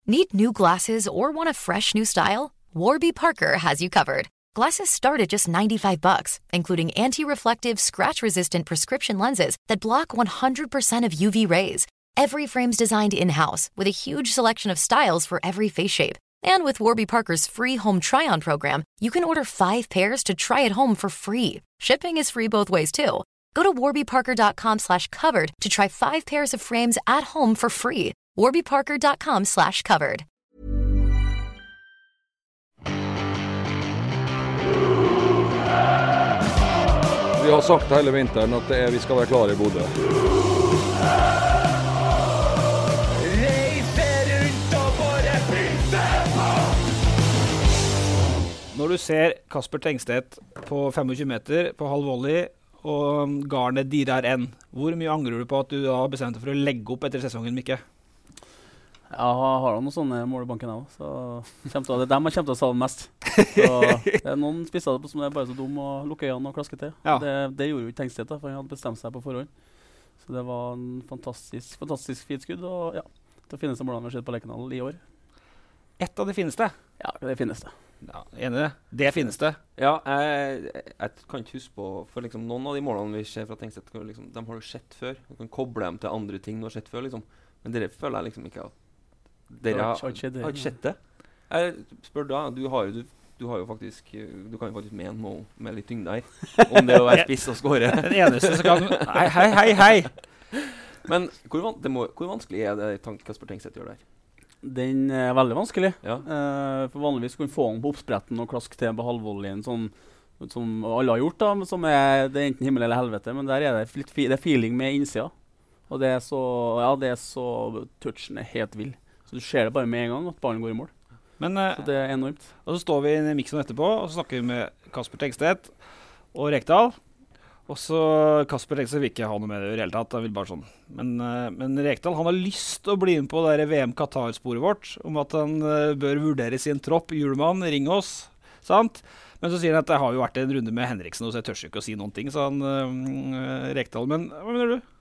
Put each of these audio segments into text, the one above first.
Need new glasses or want a fresh new style? Warby Parker has you covered. Glasses start at just $95, including anti-reflective, scratch-resistant prescription lenses that block 100% of UV rays. Every frame's designed in-house with a huge selection of styles for every face shape. And with Warby Parker's free home try-on program, you can order 5 pairs to try at home for free. Shipping is free both ways, too. Go to warbyparker.com/covered to try 5 pairs of frames at home for free. warbyparker.com/covered. Vi har sagt hele vinteren at vi skal være klare i Bodø. Når du ser Kasper Tengstedt på 25 meter på halv volley og garnet dirrer enn, hvor mye angrer du på at du da bestemte for å legge opp etter sesongen, Mikke? Ja, jeg har noen sånne mål i banken også, så det er dem jeg kommer til å savne mest. Så det er noen spisser som er bare så dum og lukker øynene og klasker til. Ja. Det gjorde jo ikke Tengstedt, for han hadde bestemt seg på forhånd. Så det var en fantastisk fint skudd, og ja, det fineste målene vi har sett på Lerkendal i år. Et av de fineste? Ja, det fineste. Ja, enig i det. Det fineste. Ja, jeg kan ikke huske på, for liksom, noen av de målene vi ser fra Tengstedt, liksom, de har du sett før. Du kan koble dem til andre ting du har sett før, liksom. Men dere føler jeg liksom ikke at dere har ikke sett det. Jeg spør da, du har jo faktisk, du kan jo faktisk mene noe med litt tyngde her, om det å være spiss og skåre. Den eneste som kan... Hei! Men hvor vanskelig er det Kasper Tengstedt gjør der? Den er veldig vanskelig. Ja. For vanligvis kunne få den på oppspretten og klaske til på halvvolleyen, sånn som alle har gjort da, det er enten himmel eller helvete, men der er det det er feeling med innsida. Og det er så touchen er helt vill. Så du ser det bare med en gang at ballen går i mål. Men, så det er enormt. Og så står vi i miksen etterpå, og så snakker vi med Kasper Tengstedt og Rekdal. Og så Kasper Tengstedt vil ikke ha noe med det i det hele tatt. Han vil bare sånn. Men Rekdal, han har lyst til å bli med på det VM Qatar-sporet vårt, om at han bør vurdere sin tropp. Julemann, ring oss, sant? Men så sier han at det har jo vært en runde med Henriksen, og så jeg tør ikke å si noen ting, sa han Rekdal. Men hva mener du?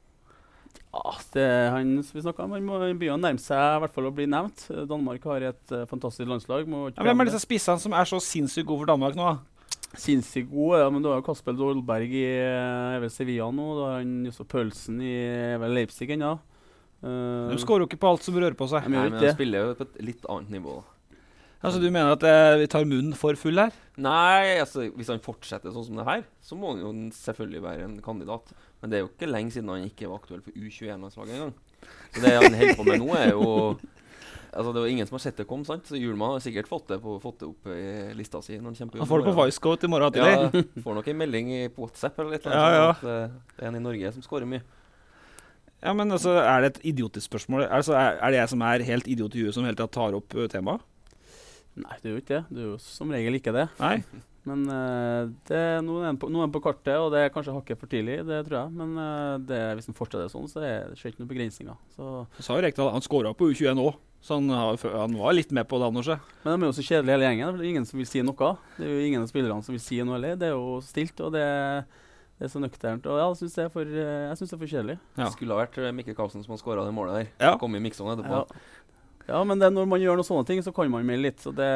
Ja, vi snakket om, han må begynne å nærme seg i hvert fall å bli nevnt. Danmark har et fantastisk landslag. Hvem er disse spissene som er så sinnssykt gode for Danmark nå? Sinnssykt gode, ja, men du har jo Kasper Dolberg i Sevilla nå, da har han Josef Pølsen i Leipzig ennå. De skårer jo ikke på alt som rører på seg. Nei, men de spiller jo på et litt annet nivå. Altså du mener at vi tar munnen for full her? Nei, altså hvis han fortsetter sånn som det her, så må han jo selvfølgelig være en kandidat. Men det er jo ikke lenge siden han ikke var aktuell for U21-landslaget engang. Så det han holder på med nå er jo... Altså det var ingen som har sett det komme, sant? Så Hjulmann har sikkert fått det opp i lista si når han kjemper. Han får det på Vicecoat i morgen til det. Ja, får nok en melding på WhatsApp eller litt. Ja. At det er en i Norge som skårer mye. Ja, men altså, er det et idiotisk spørsmål? Altså, er det jeg som er helt idiot i huet som hele tiden tar opp temaet? Nei, det er jo ikke det. Du er jo som regel ikke det. Nei. Men noen er på kartet, og det er kanskje hakket for tidlig, det tror jeg. Men hvis den fortsetter sånn, så er det ikke noen begrensninger. Så sa jo Rekdal, han skåret på U21 også, så han var litt med på det annars. Men de er jo så kjedelige hele gjengen, det er ingen som vil si noe. Det er jo ingen av spillerne som vil si noe heller. Det er jo stilt, og det er så nøkternt. Og ja, jeg synes det er for kjedelig. Ja. Det skulle ha vært Mikkel Karlsen som har skåret det målet der. Ja. Kom i miksen etterpå. Ja, men når man gjør noen sånne ting, så kan man melde litt. Så det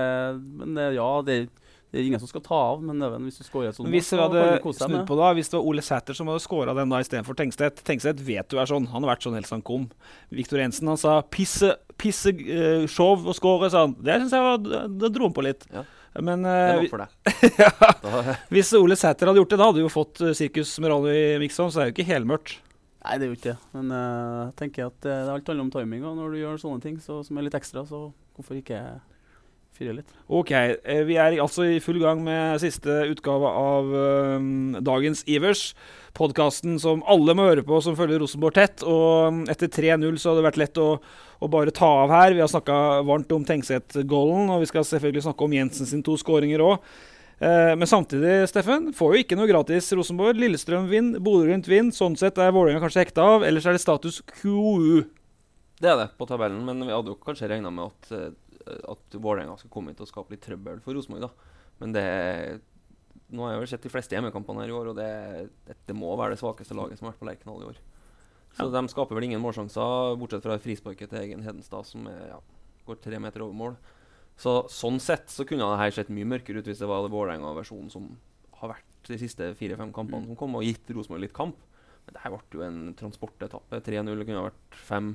er ingen som skal ta av, men hvis du skårer et sånt mål, hvis du hadde snudd på da, hvis det var Ole Sæter som hadde skåret den da i stedet for Tengstedt. Tengstedt vet du er sånn, han har vært sånn helt sånn kom. Viktor Jensen, han sa pisse, show og skåre, sa han. Det synes jeg det dro han på litt. Ja. Men, det var for deg. Ja, hvis Ole Sæter hadde gjort det, da hadde du jo fått Sirkus Merano i Mixon, så er det jo ikke helmørkt. Nei, det er jo ikke det. Men jeg tenker at det alt handler om timing, og når du gjør sånne ting som er litt ekstra, så hvorfor ikke fyre litt? Ok, vi er altså i full gang med siste utgave av dagens Ivers. Podcasten som alle må høre på, som følger Rosenborg tett. Og etter 3-0 så hadde det vært lett å bare ta av her. Vi har snakket varmt om Tengstedt-goalen, og vi skal selvfølgelig snakke om Jensen sin 2 skåringer også. Men samtidig, Steffen, får jo ikke noe gratis Rosenborg. Lillestrøm vinn, Bodø-Glimt vinn. Sånn sett er Vålerenga kanskje hekta av, ellers er det status quo. Det er det på tabellen, men vi hadde jo kanskje regnet med at Vålerenga skal komme hit og skape litt trøbbel for Rosenborg da. Men nå har jeg vel sett de fleste hjemmekampene her i år, og det må være det svakeste laget som har vært på Lerkendal i år. Så de skaper vel ingen målsjanser, bortsett fra frisparket til Egen Hedenstad, som skåret 3 meter over mål. Så sånn sett så kunne det her sett mye mørkere ut hvis det var Vålerenga-versjonen som har vært de siste 4-5 kampene som kom og gitt Rosenborg litt kamp. Men det her ble jo en transportetappe. 3-0, det kunne ha vært 5.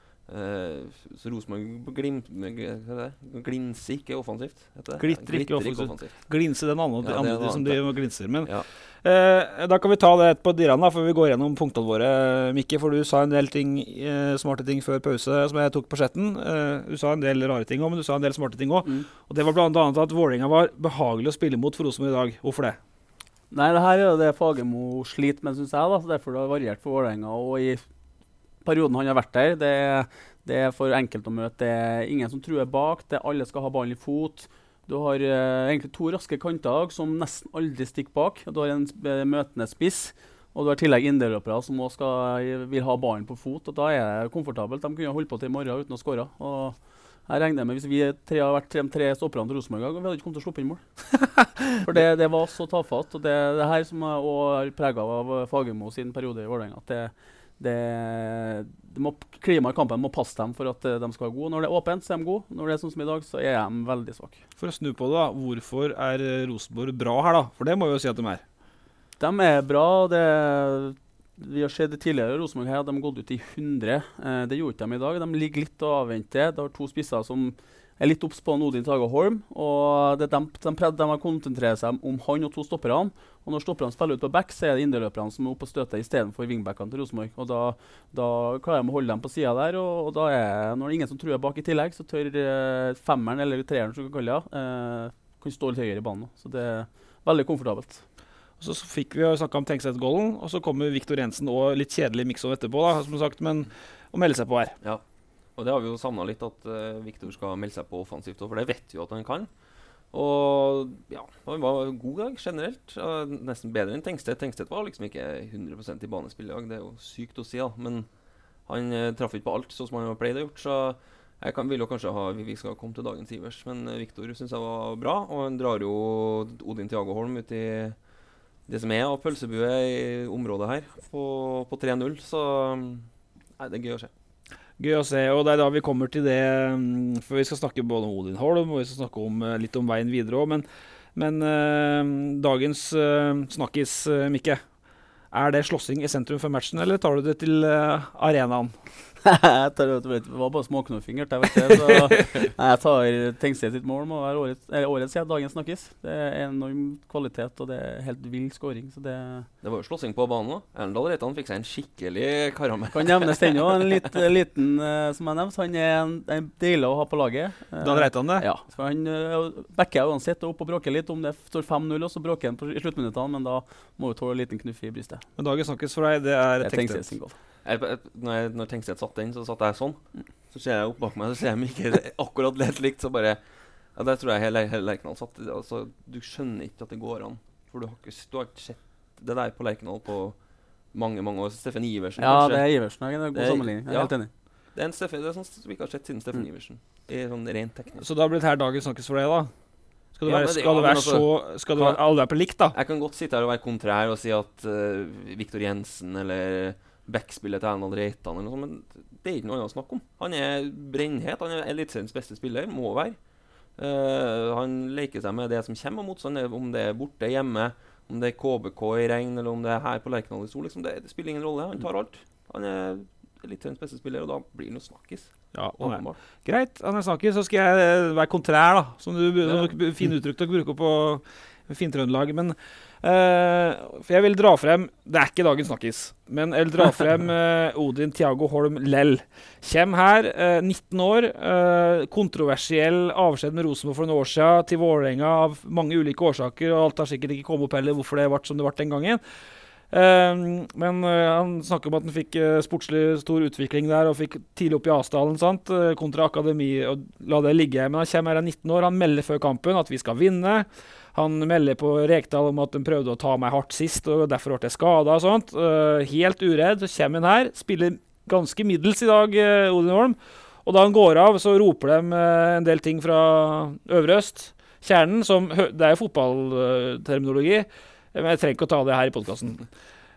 Så Rosenborg glinser ikke offensivt. Glitter ikke offensivt. Glinser den andre som de glinser. Men da kan vi ta det på direne før vi går gjennom punktene våre, Mikke, for du sa en del ting, smarte ting før pause som jeg tok på chatten. Du sa en del rare ting også, men du sa en del smarte ting også. Og det var blant annet at Vålerenga var behagelig å spille mot for Rosenborg i dag. Hvorfor det? Nei, det her er jo det Fagermo sliter med, synes jeg, da. Så derfor det har variert for Vålerenga. Og i perioden han har vært der, det er for enkelt å møte. Det er ingen som truer bak, alle skal ha ballen i fot. Du har egentlig 2 raske kanter som nesten aldri stikker bak. Du har en møtende spiss, og du har tillegg inndeløpere som også vil ha ballen på fot. Og da er det komfortabelt. De kunne holde på til i morgen uten å skåre. Og jeg regner med hvis vi har vært 3 stopperne til Rosenborg, vi hadde ikke kommet til å sluppe inn mål. For det var så tafatt, og det her som er preget av Fagermo sin periode i Vålerenga, at klimaet i kampen må passe dem for at de skal være gode. Når det er åpent, så er de gode. Når det er sånn som i dag, så er de veldig svake. For å snu på det da, hvorfor er Rosenborg bra her da? For det må vi jo si at de er. De er bra, vi har sett det tidligere, Rosenborg her, de har gått ut i 100. Det gjorde ikke de i dag. De ligger litt og avventer. Det har 2 spisser som er litt opps på Odin Tage Holm, og de har konsentrert seg om han og 2 stopperne. Og når stopperne spiller ut på back, så er det inndeløperne som er oppe og støter i stedet for wingbackene til Rosenborg. Og da klarer de å holde dem på siden der, og da når det er ingen som truer bak i tillegg, så tør 5-eren eller 3-eren, som vi kaller det, kan stå litt høyere i banen. Så det er veldig komfortabelt. Og så fikk vi snakket om Tengstedt-golden, og så kommer Viktor Jensen og litt kjedelig mix-on etterpå, da, som sagt, men å melde seg på her. Ja, og det har vi jo savnet litt, at Viktor skal melde seg på offensivt, for det vet vi jo at han kan. Og ja, han var god dag generelt, nesten bedre enn Tengstedt. Tengstedt var liksom ikke 100% i banespill i dag, det er jo sykt å si da, men han traff ikke på alt sånn som han har pleid å gjort, så vil jo kanskje vi skal komme til dagens Ivers, men Viktor synes jeg var bra, og han drar jo Odin Thiago Holm ut i det som er av pølsebue i området her på 3-0, så det er gøy å se. Gøy å se, og det er da vi kommer til det, for vi skal snakke både om Odin Holm, og vi skal snakke litt om veien videre også, men dagens snakkis, Mikke, er det slåssing i sentrum for matchen, eller tar du det til arenaen? Det var bare småknuffing, jeg vet det. Så jeg tar Tengstedt sitt mål må være årets dagens snakkes. Det er enorm kvalitet, og det er helt vill skåring. Så det var jo slåssing på banen også. Erndal Reitan fikk seg en skikkelig karamell. Kan nevnes den også, en liten som jeg nevnte. Han er en deilig å ha på laget. Dan Reitan det? Ja, så han backer uansett opp og bråker litt om det står 5-0, og så bråker han i sluttminuttene, men da må du tåle en liten knuff i brystet. Men dagens snakkes for deg, det er Tengstedt sin goal. Når Tengstedt satt den, så satt jeg sånn. Så ser jeg opp bak meg, så ser jeg ikke akkurat litt likt, så bare der tror jeg hele Lerkendal satt. Altså, du skjønner ikke at det går an, for du har ikke sett det der på Lerkendal på mange år. Steffen Iversen, kanskje? Ja, det er Iversen, det er en god sammenligning. Jeg er helt enig. Det er sånn som vi ikke har sett siden Steffen Iversen. Det er sånn rent teknisk. Så da blir det her dagens snakkes for deg da? Skal du alle være på likt da? Jeg kan godt sitte her og være kontrær og si at Viktor Jensen eller backspillet til Erndal Reitan eller noe sånt, men det er ikke noe annet å snakke om. Han er brennhet, han er eliteseriens beste spiller, må være. Han leker seg med det som kommer av motstand, om det er borte hjemme, om det er KBK i regn, eller om det er her på Lerkendal i sol, liksom, det spiller ingen rolle, han tar alt. Han er eliteseriens beste spiller, og da blir det noe snakkis. Ja, greit, han er snakkis, så skal jeg være kontrær da, som du fin uttrykk til å bruke på Fintrøndelag, men for jeg vil dra frem, det er ikke dagens snakkis, men jeg vil dra frem Odin Thiago Holm Lell. Kjem her, 19 år, kontroversiell avskjed med Rosenborg for en år siden til Vålerenga av mange ulike årsaker, og alt har sikkert ikke kommet opp heller hvorfor det ble som det ble den gangen. Men han snakker om at han fikk sportslig stor utvikling der og fikk tidlig opp i Asdalen, sant? Kontra akademi, og la det ligge. Men han kommer her 19 år, han melder før kampen at vi skal vinne. Han melder på Rekdal om at de prøvde å ta meg hardt sist, og derfor ble jeg skadet og sånt. Helt uredd, så kommer han her, spiller ganske middels i dag, Odin Holm. Og da han går av, så roper de en del ting fra Øvre Øst. Kjernen, det er jo fotballterminologi, men jeg trenger ikke å ta det her i podcasten.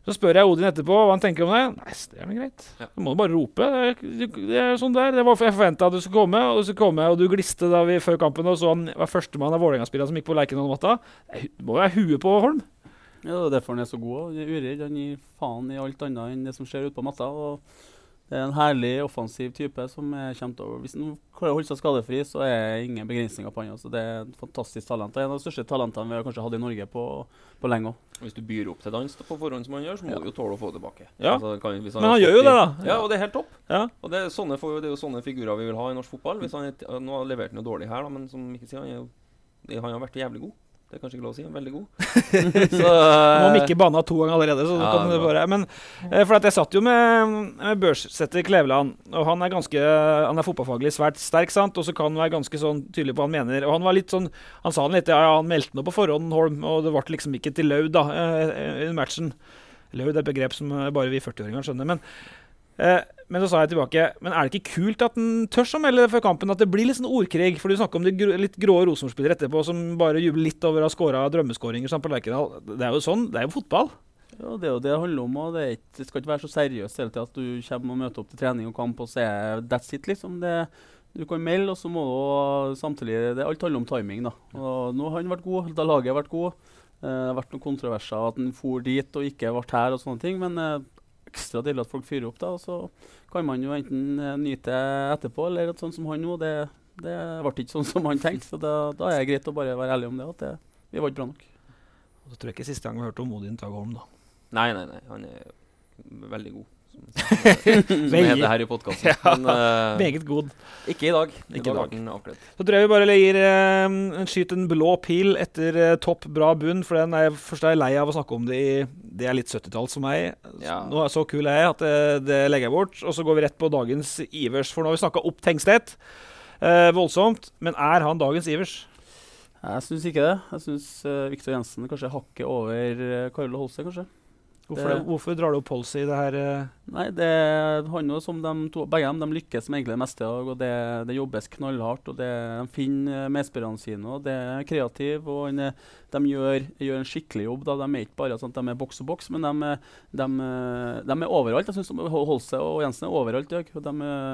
Så spør jeg Odin etterpå hva han tenker om det. Nei, det er greit. Du må bare rope. Det er sånn der. Det var for jeg forventet at du skulle komme, og du gliste da vi før kampen, og så han var førstemann av Vålerenga-spillere som gikk på Lerkendal om natta. Det må være huet på Holm. Ja, det er derfor han er så god. Han er uredd, han gir faen i alt annet enn det som skjer ute på matta. Og det er en herlig, offensiv type som kommer til å... Hvis han klarer å holde seg skadefri, så er det ingen begrensninger på han. Altså, det er et fantastisk talent. Det er en av de største talentene vi har kanskje hatt i Norge på lenge også. Hvis du byr opp til dans på forhånd som han gjør, så må du jo tåle å få tilbake. Ja. Altså, men han gjør jo det da. Ja, og det er helt topp. Ja. Og det er jo sånne figurer vi vil ha i norsk fotball. Hvis han nå har levert noe dårlig her, da, men som ikke sier, han har vært jævlig god. Det er kanskje ikke lov å si, han er veldig god. Så, nå har Mikke bannet 2 ganger allerede, så kan det bare... Men, for at jeg satt jo med børssetter Kleveland, og han er fotballfaglig svært sterk, sant? Og så kan han være ganske sånn tydelig på hva han mener. Og han var litt sånn, han sa litt, han meldte noe på forhånd, Holm, og det ble liksom ikke til lød da, i matchen. Lød er et begrep som bare vi 40-åringer skjønner, men så sa jeg tilbake, men er det ikke kult at den tør å melde før kampen, at det blir litt sånn ordkrig? For du snakker om de litt grå Rosenborg-spillere etterpå, som bare jubler litt over å ha skåret drømmeskåringer på Lerkendal. Det er jo sånn, det er jo fotball. Ja, det er jo det handler om, og det skal ikke være så seriøst hele tiden at du kommer og møter opp til trening og kamp og ser that's it, liksom. Du kan melde, og så må du samtidig, alt handler om timing da. Og nå har han vært god, da laget har vært god. Det har vært noen kontroverser at han for dit og ikke vært her og sånne ting, men ekstra deilig at folk fyrer opp da, og så kan man jo enten nyte etterpå, eller at sånn som han nå, det ble ikke sånn som han tenkte, så da er det greit å bare være ærlig om det, at vi var ikke bra nok. Og så tror jeg ikke siste gang vi hørte om Odin Tage Holm da. Nei, han er veldig god. Som heter her i podcasten. Ja, meget god. Ikke i dag. Ikke i dag. Så tror jeg vi bare gir skyt en blå pil etter topp bra bunn, for den først er jeg lei av å snakke om det det er litt 70-talls for meg. Ja. Nå er så kul jeg at det legger jeg bort, og så går vi rett på dagens Ivers, for nå har vi snakket opp Tengstedt. Voldsomt, men er han dagens Ivers? Jeg synes ikke det. Jeg synes Victor Jensen kanskje hakker over Carlo Holse, kanskje. Hvorfor drar du opp Holse i det her? Nei, det handler som begge de lykkes med egentlig det meste, og det jobbes knallhardt, og de finner medspillerne sine, og det er kreativ, og de gjør en skikkelig jobb. Da. De er ikke bare sånn at de er boks og boks, men de er overalt. Jeg synes Holse og Jensen er overalt, og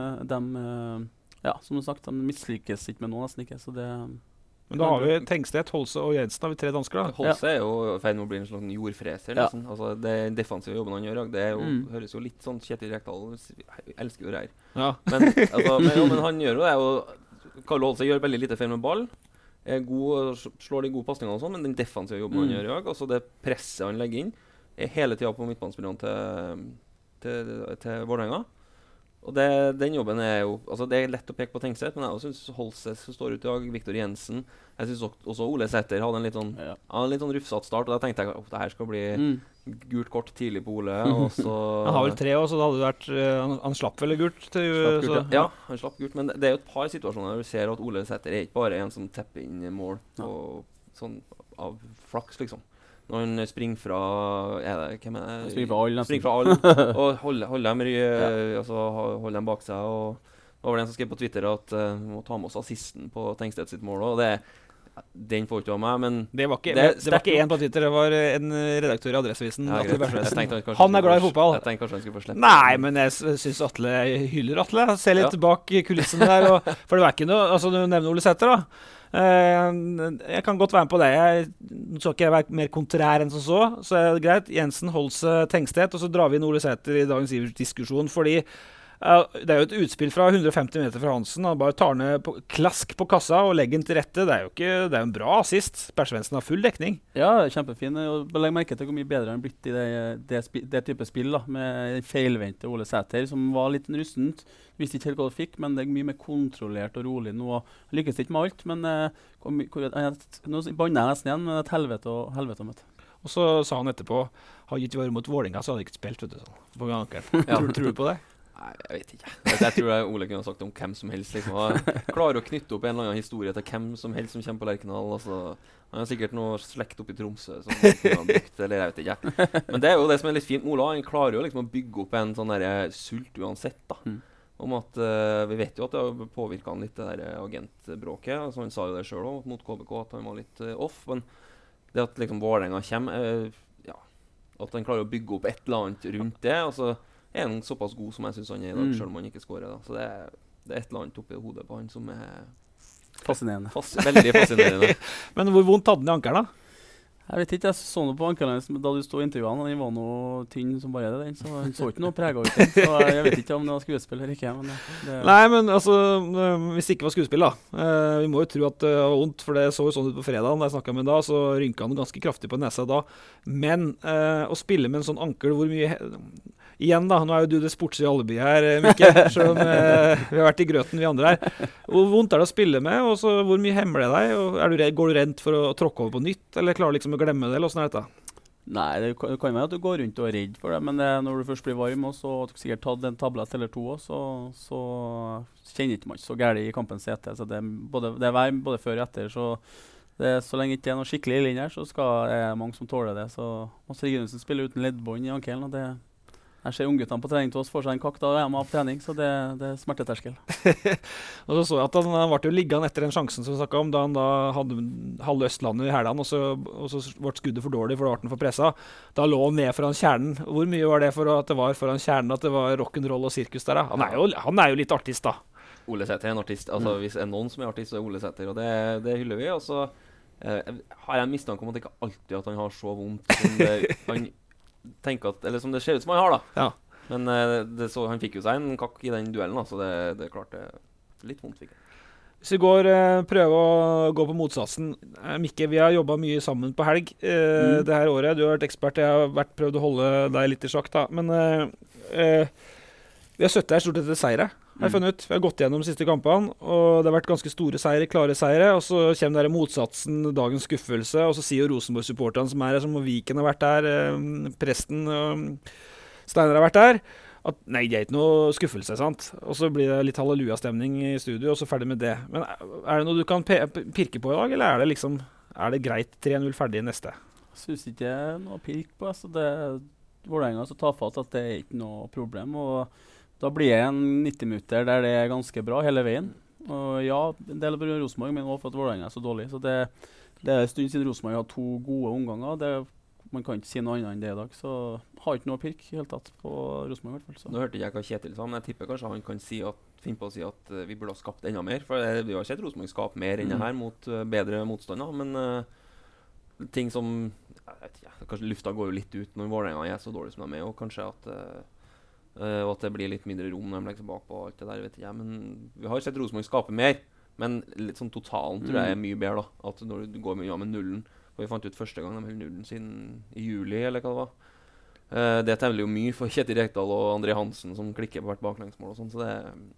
ja, som du sagt, de mislykkes ikke med noe, nesten ikke, så det... Men da har vi Tengstedt, Holse og Jensen, har vi 3 dansker da. Holse er jo feil med å bli en slags jordfreser, liksom. Altså, det defensive jobben han gjør, det høres jo litt sånn Kjetil Rekdal, jeg elsker jo det her. Ja. Men han gjør jo det, og Carlo Holse gjør veldig lite feil med ball, slår de gode passninger og sånn, men den defensive jobben han gjør, altså det presset han legger inn, hele tiden på midtbanespillerne til Vålerenga. Og den jobben er jo, altså det er lett å peke på Tengstedt, men jeg synes Holse som står ut i dag, Victor Jensen, jeg synes også Ole Sæter hadde en litt sånn rufsatt start, og da tenkte jeg at det her skal bli gult kort tidlig på Ole, og så... Han har vel 3 år, så det hadde vært, han slapp vel gult til... Ja, han slapp gult, men det er jo et par situasjoner der du ser at Ole Sæter ikke bare en som tepper inn mål, og sånn av flaks liksom. Når han springer fra springer fra all og holder dem bak seg, og det var den som skrev på Twitter at vi må ta med oss assisten på Tengstedt sitt mål, og den får ikke av meg, men det var ikke en på Twitter, det var en redaktør i Adresseavisen, Atle Berselsen. Han er glad i fotball. Jeg tenkte kanskje han skulle få slippe. Nei, men jeg synes Atle hyller Atle, ser litt bak kulissene der, for det var ikke noe, altså du nevner Ole Sæter da. Jeg kan godt være med på det. Jeg skal ikke være mer kontrær enn så er det greit. Jensen, Holse, Tengstedt, og så drar vi inn Ole Sæter i dagens Ivers-diskusjon, fordi det er jo et utspill fra 150 meter fra Hansen. Han bare tar ned klask på kassa og legger den til rette. Det er jo en bra assist. Persvensen har full dekning. Ja, kjempefin. Legg merke til hvor mye bedre han blitt i det type spill da, med feilvendte Ole Sæter, som var litt rustent. Visste ikke helt hva det fikk, men det er mye mer kontrollert og rolig nå. Han lykkes ikke med alt, men nå banner jeg nesten igjen, men et helvete om det. Og så sa han etterpå, har ikke vært mot Vålerenga, så hadde jeg ikke spilt, vet du, sånn, på ankeren. Tror du på det? Nei, jeg vet ikke. Jeg tror Ole kunne ha sagt om hvem som helst. Liksom. Klarer å knytte opp en eller annen historie til hvem som helst som kommer på Lerkendal. Altså, han har sikkert noe slekt oppe i Tromsø som han kunne ha brukt, eller jeg vet ikke. Men det er jo det som er litt fint med Ola. Han klarer jo liksom å bygge opp en sånn der sult uansett da. Om at vi vet jo at det har påvirket han litt det der agentbråket. Altså, han sa jo det selv også, mot KBK, at han var litt off. Men det at liksom Vålerenga kommer, At han klarer å bygge opp et eller annet rundt det. Og så er han såpass god som jeg synes han er i dag, selv om han ikke skårer. Da. Så det er et eller annet oppi hodet på han som er fascinerende. Veldig fascinerende. Men hvor vondt hadde han i ankelen da? Jeg vet ikke, jeg så noe på ankelen da du stod i intervjuene, og den var noe tynn som bare det, så han så ikke noe preget ut den, så jeg vet ikke om det var skuespill eller ikke. Men Nei, men altså, hvis det ikke var skuespill da, vi må jo tro at det var vondt, for det så jo sånn ut på fredagen, da jeg snakket med da, så rynket han ganske kraftig på nesa da, men å spille med en sånn ankel, hvor mye... Igjen da, nå er jo du det sportslige alibi her, Mikke, selv om vi har vært i grøten vi andre her. Hvor vondt er det å spille med, og så hvor mye hemmer det deg? Og går du redd for å tråkke over på nytt, eller klarer du liksom å glemme det, eller hvordan er dette? Nei, det kan være at du går rundt og er redd for det, men når du først blir varm, og så har du sikkert tatt en tablett eller to, så kjenner ikke man ikke så gærlig i kampens sete. Så det er vær både før og etter, så lenge ikke det er noe skikkelig ille inn her, så er mange som tåler det. Så Mads Reginussen spiller uten leddbånd i ankelen, og jeg ser ungguttene på trening til oss får seg en kakk da jeg må på trening, så det er smerteterskel. Og så så jeg at han ble jo liggende etter den sjansen som vi snakket om, da han da hadde halve Østlandet i hælene, og så ble skuddet for dårlig, for da ble han for presset. Da lå han ned foran kjernen. Hvor mye var det for at det var foran kjernen, at det var rock'n'roll og sirkus der da? Han er jo litt artist da. Ole Sæter er en artist. Altså, hvis det er noen som er artist, så er Ole Sæter, og det hyller vi. Og så har jeg en mistanke om at det ikke alltid at han har så vondt som han tenker at, eller som det ser ut som han har da. Ja. Men han fikk jo seg en kakk i den duellen da, så det er klart det er litt vondt fikk jeg. Hvis vi prøver å gå på motsatsen, Mikke, vi har jobbet mye sammen på helg det her året. Du har vært ekspert, jeg har prøvd å holde deg litt i sjakk da, men vi har sett her stort etter seire. Har jeg funnet ut. Vi har gått gjennom de siste kampene, og det har vært ganske store seire, klare seire, og så kommer det motsatsen, dagens skuffelse, og så sier jo Rosenborg-supporterne som er her, som Viken har vært der, Presten og Steiner har vært der, at nei, det er ikke noe skuffelse, sant? Og så blir det litt halleluja-stemning i studio, og så ferdig med det. Men er det noe du kan pirke på i dag, eller er det greit 3-0 ferdig neste? Jeg synes ikke det er noe å pirke på, så Vålerenga så tar fatt at det er ikke noe problem, og da blir det en 90 minutter der det er ganske bra hele veien. Og ja, en del av Rosenborg, men også for at Vålerenga er så dårlig. Så det er en stund siden Rosenborg har 2 gode omganger. Man kan ikke si noe annet enn det i dag. Så har ikke noe pirk helt tatt på Rosenborg i hvert fall. Så. Nå hørte jeg hva Kjetil sa, men jeg tipper kanskje han kan finne på å si at vi burde ha skapt enda mer. For vi har sett Rosenborg skape mer enn det her mot bedre motstander. Men ting som, jeg vet ikke, kanskje lufta går jo litt ut når Vålerenga er så dårlig som de er, og kanskje og at det blir litt mindre rom når de legger seg bak på alt det der, vet ikke jeg. Men vi har sett Rosenborg skape mer, men litt sånn totalen tror jeg er mye bedre da. At når du går med nullen, og vi fant ut første gang de holdt nullen siden i juli, eller hva det var. Det teller jo mye for Kjetil Rekdal og André Hansen som klikker på hvert baklengsmål og sånn, så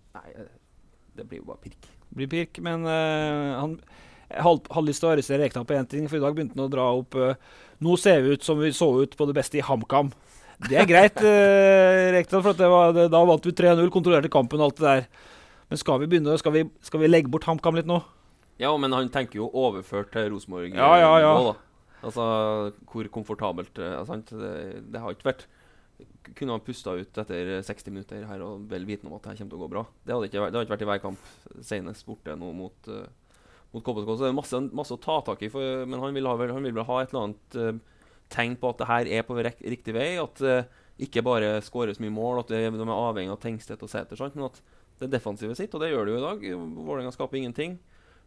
det blir jo bare pirk. Det blir pirk, men han hadde lyst til å arrestere Rekdal på en ting, for i dag begynte han å dra opp nå ser vi ut som vi så ut på det beste i HamKam. Det er greit, Rekdal, for da vant vi 3-0, kontrollerte kampen og alt det der. Men skal vi legge bort HamKam litt nå? Ja, men han tenker jo overført til Rosenborg. Ja. Altså, hvor komfortabelt, sant? Det har ikke vært. Kunne han pustet ut etter 60 minutter her og vel viten om at det her kommer til å gå bra. Det har ikke vært i hver kamp senest borte nå mot KBK, så det er masse å ta tak i, men han vil vel ha et eller annet tegn på at det her er på riktig vei, at ikke bare skåres mye mål, at de er avhengig av Tengstedt og Sæter, men at det er defensivet sitt, og det gjør det jo i dag. Vålerenga skaper ingenting.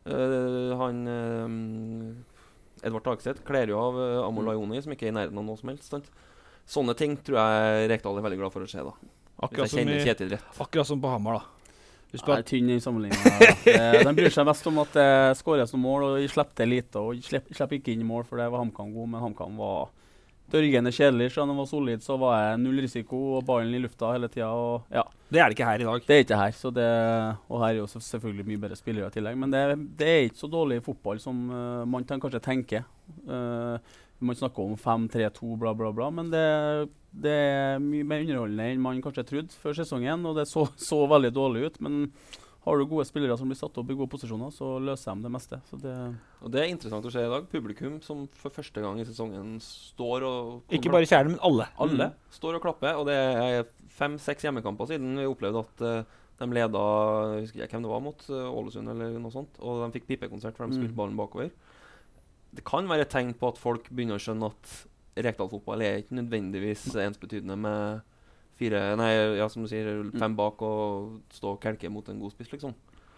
Edvard Dagstedt kler jo av Amor Lajoni, som ikke er i nærheten av noe som helst. Sant? Sånne ting tror jeg Rekdal er veldig glad for å se da. Akkurat som på Hamar da. Nei, tynn i sammenligningen. De bryr seg mest om at det skåres noen mål, og de slipper det lite, og de slipper ikke inn i mål, for det var HamKam god, men HamKam var dørgende kjedelig, så han var solid, så var det null risiko, og ballen i lufta hele tiden, og ja. Det er det ikke her i dag. Det er ikke her, og her er jo selvfølgelig mye bedre spillere i tillegg, men det er ikke så dårlig fotball som man kanskje tenker. Man snakker om 5-3-2, bla bla bla, men det er mye mer underholdende enn man kanskje trodde før sesongen, og det så veldig dårlig ut, men har du gode spillere som blir satt opp i gode posisjoner, så løser de det meste. Og det er interessant å se i dag. Publikum som for første gang i sesongen står og ikke bare kjernen, men alle. Alle står og klapper, og det er 5-6 hjemmekamper siden vi opplevde at de ledet, jeg husker ikke hvem det var, mot Ålesund eller noe sånt, og de fikk pipekonsert for de spilte ballen bakover. Det kan være et tegn på at folk begynner å skjønne at Rekdal-fotball er ikke nødvendigvis ensbetydende med som du sier, 5 bak og stå og kelke mot en god spiss, liksom.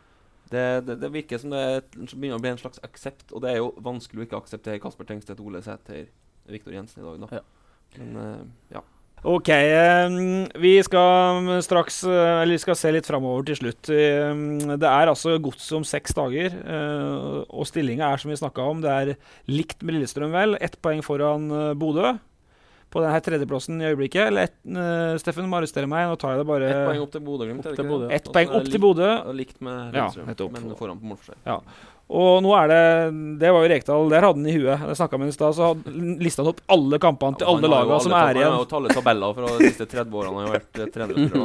Det virker som det begynner å bli en slags aksept, og det er jo vanskelig å ikke akseptere Kasper Tengstedt, Ole Sæter, Viktor Jensen i dag, da. Ja. Men, ja. Ok, vi skal straks, eller vi skal se litt fremover til slutt. Det er altså godset om 6 dager, og stillingen er som vi snakket om, det er likt med Lillestrøm vel, 1 poeng foran Bodø. På denne tredjeplassen i øyeblikket, eller Steffen må arrestere meg, nå tar jeg det bare... 1 poeng opp til Bodø, Glimt, er det ikke det? 1 poeng opp til Bodø. Likt med Lillestrøm, men foran på målforskjell. Ja. Og nå er det var jo Rekdal, der hadde han i huet. Jeg snakket med han i sted, så listet han opp alle kampene til alle lagene som er igjen. Han har jo alle tabeller fra de siste 30 årene, han har vært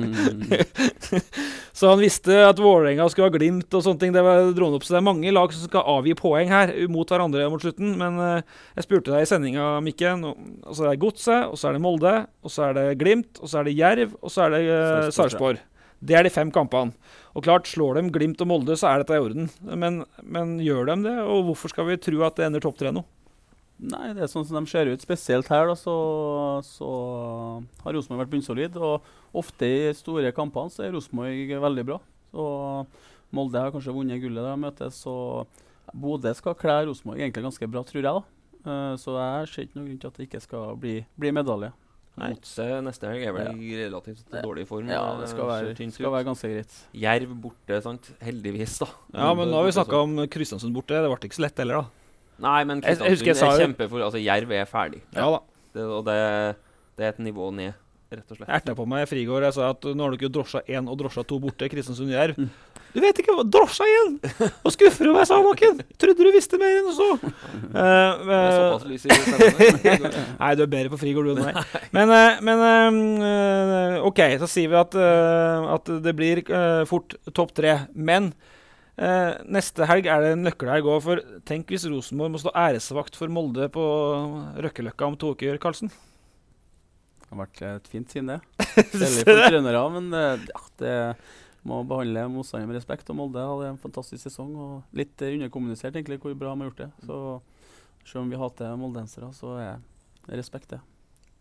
trener. Så han visste at Vålerenga skulle ha Glimt og sånne ting, det dro han opp. Så det er mange lag som skal avgi poeng her, mot hverandre mot slutten. Men jeg spurte deg i sendingen, Mikke, altså det er Godset, og så er det Molde, og så er det Glimt, og så er det Jerv, og så er det Sarpsborg. Det er de 5 kampene. Og klart, slår de Glimt og Molde, så er dette i orden. Men gjør de det? Og hvorfor skal vi tro at det ender topp 3 nå? Nei, det er sånn som de ser ut. Spesielt her da, så har Rosenborg vært bunnsolid. Og ofte i store kampene så er Rosenborg veldig bra. Så Molde har kanskje vunnet gullet da møtes. Så Bodø skal klære Rosenborg egentlig ganske bra, tror jeg da. Så jeg ser ikke noen grunn til at det ikke skal bli medalje. Godset neste helg er vel relativt dårlig form. Ja, det skal være ganske greit. Jerv borte, sant? Heldigvis da. Ja, men nå har vi snakket om Kristiansund borte. Det ble ikke så lett heller da. Nei, men Kristiansund er kjempefor. Altså, Jerv er ferdig. Ja da. Og det er et nivå ned, rett og slett. Jeg ertet på meg i frigård. Jeg sa at nå har du ikke drosja 1 og drosja 2 borte, Kristiansund Jerv. Du vet ikke hva drosja 1! Hva skuffer du meg, sa Makken? Trodde du visste mer enn du så. Det er såpass lys i stemmen. Nei, du er bedre på frigård du enn meg. Men ok, så sier vi at det blir fort topp 3. Men neste helg er det en nøkkelhelg også, for tenk hvis Rosenborg må stå æresvakt for Molde på Røkkeløkka om 2 uker, Karlsen. Det har vært et fint syn det. Særlig for trenere, men det må behandle motstanderen med respekt, og Molde hadde en fantastisk sesong, og litt underkommunisert egentlig hvor bra de har gjort det. Så selv om vi hater moldensere, så er det respekt det.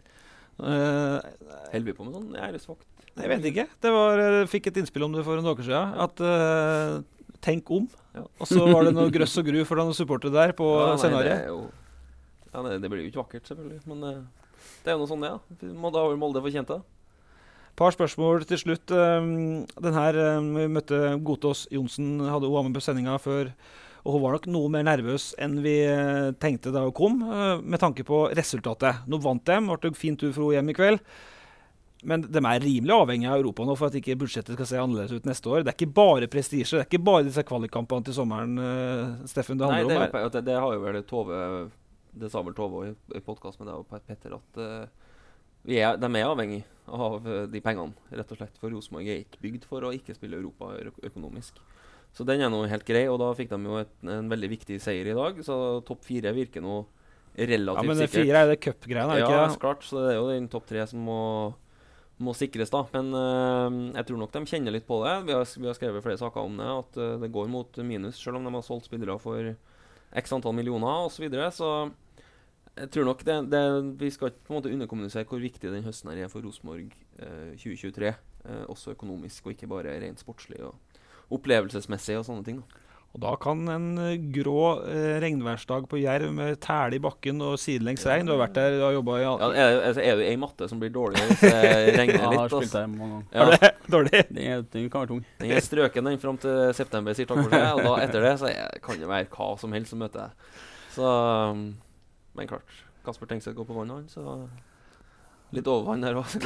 Holder vi på med sånn æresvakt? Jeg vet ikke. Fikk et innspill om det for en uke siden, at tenk om, og så var det noe grøss og gru for noen supporter der på scenariet. Det blir jo ikke vakkert selvfølgelig, men det er jo noe sånn det, ja. Da har Molde fortjent det. Par spørsmål til slutt. Vi møtte Gotaas Johnsen, hadde hun med på sendingen før, og hun var nok noe mer nervøs enn vi tenkte da hun kom, med tanke på resultatet. Nå vant de, ble det fint tur for henne hjem i kveld, men de er rimelig avhengig av Europa nå for at ikke budsjettet skal se annerledes ut neste år. Det er ikke bare prestisje, det er ikke bare disse kvalikkampene til sommeren, Steffen, det handler om her. Det har jo vel Tove, det sa vel Tove i podcast med deg og Petter, at de er avhengig av de pengene, rett og slett, for Rosenborg er ikke bygd for å ikke spille Europa økonomisk. Så den er nå helt grei, og da fikk de jo en veldig viktig seier i dag, så topp 4 virker nå relativt sikkert. Ja, men det 4 er det cup-greiene, er det ikke? Ja, klart, så det er jo den topp 3 som må sikres da, men jeg tror nok de kjenner litt på det. Vi har skrevet flere saker om det, at det går mot minus, selv om de har solgt spillere for x antall millioner og så videre, så jeg tror nok vi skal ikke på en måte underkommunisere hvor viktig den høsten her er for Rosenborg 2023, også økonomisk og ikke bare rent sportslig og opplevelsesmessig og sånne ting. Og da kan en grå regnværsdag på Jerv med tæle i bakken og sidelengs regn, du har vært der og jobbet i... Er det en matte som blir dårlig hvis det regner litt? Jeg har spilt der mange ganger. Er det dårlig? Den kan være tung. Den er strøken den frem til september, sier takk for seg, og da etter det så kan det være hva som helst som møter jeg. Så... Men klart, Kasper Tengstedt går på vannet, så litt overvann der også.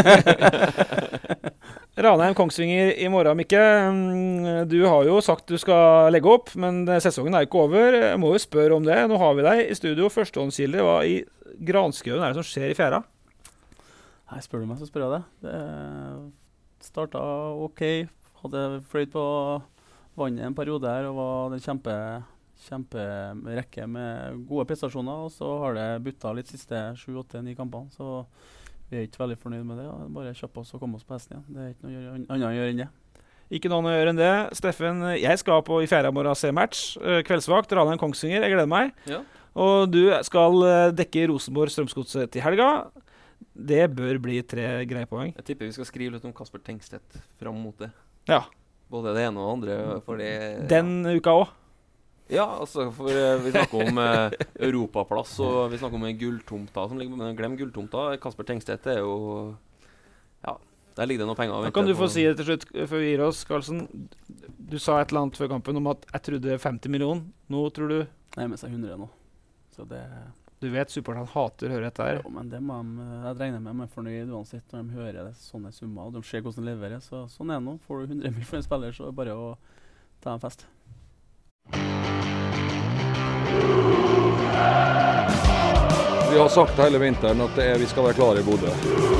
Ranheim Kongsvinger i morgen, Mikke. Du har jo sagt du skal legge opp, men sesongen er ikke over. Jeg må jo spørre om det. Nå har vi deg i studio. Førstehåndskilde. Hva i granskauen er det som skjer i fjæra? Nei, spør du meg, så spør jeg det. Det startet ok. Hadde fløyt på vannet en periode her, og var en kjemperekke med gode prestasjoner, og så har det butta litt siste 7-8-9 kampene, så vi er ikke veldig fornøyd med det. Bare kjappe oss og komme oss på hesten igjen. Det er ikke noe annet å gjøre enn det. Ikke noe annet å gjøre enn det. Steffen, jeg skal på i fjerde morgen se match, kveldsvakt, Ranheim Kongsvinger, jeg gleder meg. Ja. Og du skal dekke Rosenborg Strømsgodset til helga. Det bør bli 3 greie poeng. Jeg tipper vi skal skrive litt om Kasper Tengstedt fram mot det. Ja. Både det ene og det andre. Fordi, Den uka også. Ja, altså, for vi snakker om Europaplass, og vi snakker om gulltomta som ligger med. Glem gulltomta. Kasper Tengstedt er jo... Ja, der ligger det noen penger. Da kan du få si det til slutt, før vi gir oss, Karlsen. Du sa et eller annet før kampen om at jeg trodde 50 millioner. Nå tror du... Nei, med seg 100 nå. Så det... Du vet supporterne hater å høre dette her. Jo, men det må de... Jeg regner med de er fornøyd uansett når de hører det, sånne summer, og de ser hvordan de leverer. Så sånn er det nå. Får du 100 mil for en spiller, så er det bare å ta en fest. Vi har sagt hele vinteren at vi skal være klare i Bodø.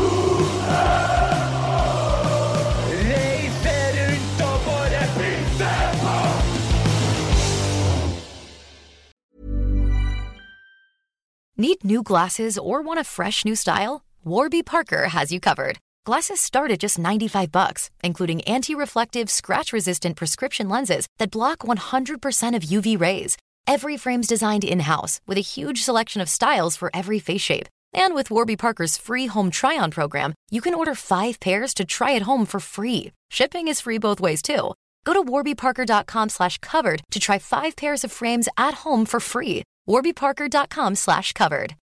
Need new glasses or want a fresh new style? Warby Parker has you covered. Glasses start at just $95, including anti-reflective, scratch-resistant prescription lenses that block 100% of UV rays. Every frame's designed in-house with a huge selection of styles for every face shape. And with Warby Parker's free home try-on program, you can order 5 pairs to try at home for free. Shipping is free both ways, too. Go to warbyparker.com/covered to try 5 pairs of frames at home for free. warbyparker.com/covered.